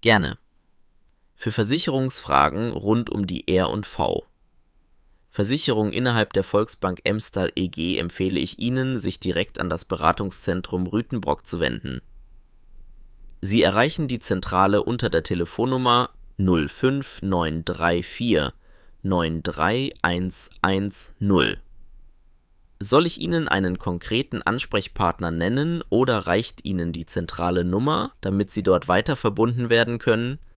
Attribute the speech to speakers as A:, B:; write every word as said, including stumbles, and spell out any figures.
A: Gerne. Für Versicherungsfragen rund um die R und V. Versicherungen innerhalb der Volksbank Emstal E G empfehle ich Ihnen, sich direkt an das Beratungszentrum Rütenbrock zu wenden. Sie erreichen die Zentrale unter der Telefonnummer null fünf neun drei vier neun drei eins eins null. Soll ich Ihnen einen konkreten Ansprechpartner nennen oder reicht Ihnen die zentrale Nummer, damit Sie dort weiter verbunden werden können?